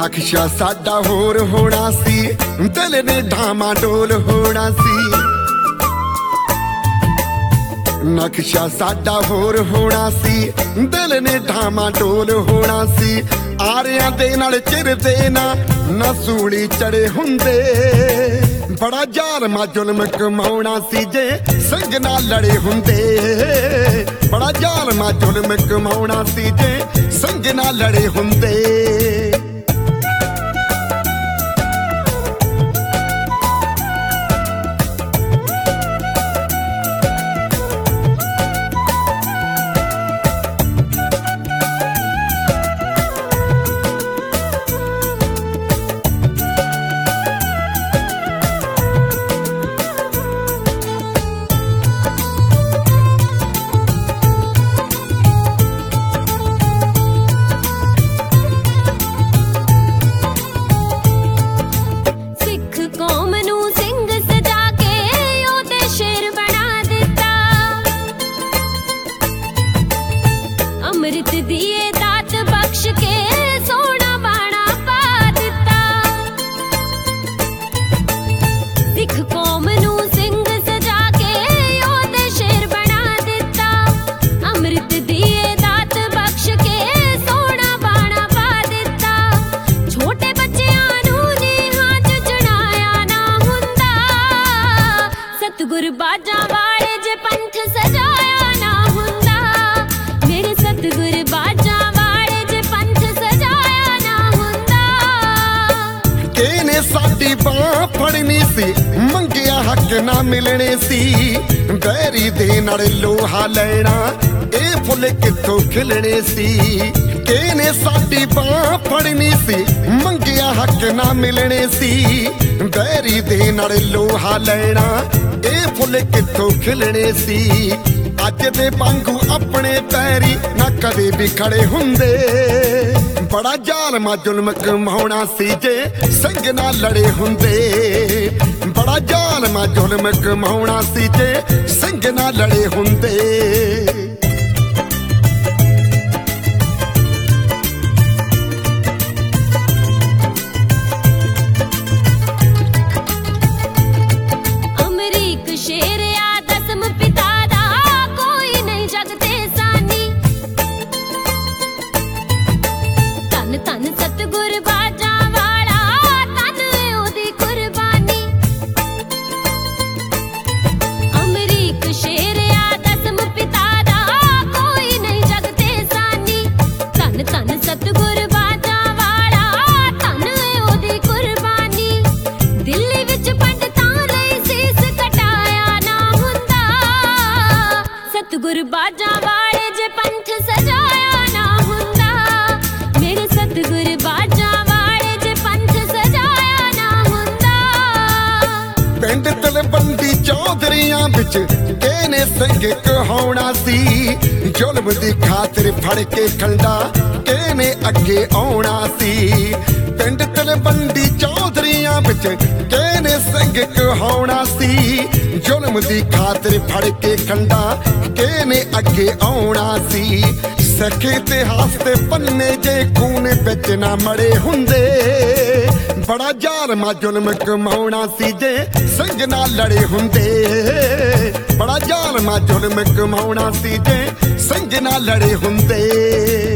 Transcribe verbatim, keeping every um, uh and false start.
ਨਕਸ਼ਾ ਸਾਡਾ ਹੋਰ ਹੋਣਾ ਸੀ, ਦਿਲ ਨੇ ਢਾਮਾ ਡੋਲ ਹੋਣਾ ਸੀ। ਨਕਸ਼ਾ ਸਾਡਾ ਹੋਰ ਹੋਣਾ ਸੀ, ਦਿਲ ਨੇ ਢਾਮਾ ਡੋਲ ਹੋਣਾ ਸੀ। ਆਰਿਆਂ ਦੇ ਨਾਲ ਚਿਰਦੇ ਨਾ ਨਾ ਸੂਲੀ ਚੜੇ ਹੁੰਦੇ, ਬੜਾ ਜ਼ਾਲਮਾ ਜ਼ੁਲਮ ਕਮਾਉਣਾ ਸੀ ਜੇ ਸੰਗ ਨਾਲ ਲੜੇ ਹੁੰਦੇ। ਬੜਾ ਜ਼ਾਲਮਾ ਜ਼ੁਲਮ ਕਮਾਉਣਾ ਸੀ ਜੇ ਸੰਗ ਨਾਲ ਲੜੇ ਹੁੰਦੇ। ਅੰਮ੍ਰਿਤ ਦੀਏ ਦਾਤ ਬਖਸ਼ ਕੇ ਸੋਹਣਾ ਬਾਣਾ ਪਾ ਦਿੱਤਾ। ਸਿੱਖ ਕੌਮ ਨੂੰ ਸਿੰਘ ਸਜਾ ਕੇ ਉਹਦੇ ਸ਼ੇਰ ਬਣਾ ਦਿੱਤਾ। ਅੰਮ੍ਰਿਤ ਦੀਏ ਦਾਤ ਬਖਸ਼ ਕੇ ਸੋਹਣਾ ਬਾਣਾ ਪਾ ਦਿੱਤਾ। ਛੋਟੇ ਬੱਚਿਆਂ ਨੂੰ ਨੀਹਾਂ ਚ ਚੜਾਇਆ ਨਾ ਹੁੰਦਾ, ਸਤਿਗੁਰ ਬਾਜਾਂ ਵਾਲੇ ਜੇ ਪੰਥ ਸਜਾਇਆ ਨਾ ਹੁੰਦਾ। ਮੇਰੇ ਸਤਿਗੁਰ ਬਾਜਾਂ ਵਾਲੇ ਜੇ ਪੰਥ ਸਜਾਇਆ ਨਾ ਹੁੰਦਾ। ਕਿਹਨੇ ਸਾਡੀ ਬਾਂਹ ਫੜਨੀ ਸੀ, ਮੰਗਿਆ ਹੱਕ ਨਾ ਮਿਲਣੇ ਸੀ। ਬੈਰੀ ਦੇ ਨਾਲ ਲੋਹਾ ਲੈਣਾ, ਇਹ ਫੁੱਲ ਕਿੱਥੋਂ ਖਿਲਣੇ ਸੀ। ਕਿਹਨੇ ਸਾਡੀ ਬਾਂਹ ਫੜਨੀ ਸੀ, ਮੰਗਿਆ ਹੱਕ ਨਾ ਮਿਲਣੇ ਸੀ। ਬੈਰੀ ਦੇ ਨਾਲ ਲੋਹਾ ਲੈਣਾ, ਇਹ ਫੁੱਲ ਕਿੱਥੋਂ ਖਿਲਣੇ ਸੀ। ਅੱਜ ਦੇ ਵਾਂਗੂ ਆਪਣੇ ਪੈਰੀ ਨਾ ਕਦੇ ਵੀ ਖੜੇ ਹੁੰਦੇ, ਬੜਾ ਜ਼ਾਲਮਾ ਜ਼ੁਲਮ ਕਮਾਉਣਾ ਸੀ ਜੇ ਸੰਗ ਨਾਲ ਲੜੇ ਹੁੰਦੇ। ਬੜਾ ਜ਼ਾਲਮਾ ਜ਼ੁਲਮ ਕਮਾਉਣਾ ਸੀ ਜੇ ਸੰਗ ਨਾਲ ਲੜੇ ਹੁੰਦੇ। ਅਮਰੀਕ ਸ਼ੇਰ ਆ ਦਸਮ ਪਿਤਾ ਦਾ, ਕੋਈ ਨਹੀਂ ਜਗ ਤੇ ਸਾਨੀ। ਧੰਨ ਧੰਨ ਸਤਿਗੁਰ ਬਾਜਾਂ ਵਾਲਾ, ਧੰਨ ਉਹਦੀ ਕੁਰਬਾਨੀ। ਅਮਰੀਕ ਸ਼ੇਰ ਆ ਦਸਮ ਪਿਤਾ ਦਾ, ਕੋਈ ਨਹੀਂ ਜਗ ਤੇ ਸਾਨੀ। ਧੰਨ ਧੰਨ ਸਤਿਗੁਰ ਬਾਜਾਂ ਵਾਲਾ, ਧੰਨ ਉਹਦੀ ਕੁਰਬਾਨੀ। ਦਿੱਲੀ ਵਿੱਚ ਪੰਡਤਾਂ ਲਈ ਸੀਸ ਕਟਾਇਆ ਨਾ ਹੁੰਦਾ, ਸਤਿਗੁਰ ਬਾਜਾਂ ਵਾਲੇ ਜੇ ਪੰਥ ਸਜਾਇਆ ਨਾ ਹੁੰਦਾ। ਮੇਰੇ ਸਤਿਗੁਰ ਬਾਜਾਂ ਵਾਲੇ ਜੇ ਪੰਥ ਸਜਾਇਆ ਨਾ ਹੁੰਦਾ। ਪਿੰਡ ਤਲਵੰਡੀ ਚੌਧਰੀਆਂ ਵਿੱਚ ਕਿਹਨੇ ਸਿੰਘ ਕਹਾਉਣਾ ਸੀ। ਜ਼ੁਲਮ ਦੀ ਖਾਤਰ ਫੜ ਕੇ ਖੰਡਾ ਕਿਹਨੇ ਅੱਗੇ ਆਉਣਾ ਸੀ। ਪਿੰਡ ਤਲਵੰਡੀ ਚੌਧਰੀਆਂ ਵਿੱਚ ਕਿਹਨੇ ਸਿੰਘ ਕਹਾਉਣਾ ਸੀ। ਜ਼ੁਲਮ ਦੀ ਖਾਤਰ ਫੜ ਕੇ ਖੰਡਾ ਕਿਹਨੇ ਅੱਗੇ ਆਉਣਾ ਸੀ। ਸਿੱਖ ਇਤਿਹਾਸ ਦੇ ਪੰਨੇ ਜੇ ਖੂਨ ਵਿੱਚ ਨਾ ਮੜੇ ਹੁੰਦੇ, ਬੜਾ ਜ਼ਾਲਮਾ ਜ਼ੁਲਮ ਕਮਾਉਣਾ ਸੀ ਜੇ ਸੰਗ ਨਾਲ ਲੜੇ ਹੁੰਦੇ। ਬੜਾ ਜ਼ਾਲਮਾ ਜ਼ੁਲਮ ਕਮਾਉਣਾ ਸੀ ਜੇ ਸੰਗ ਨਾਲ ਲੜੇ ਹੁੰਦੇ।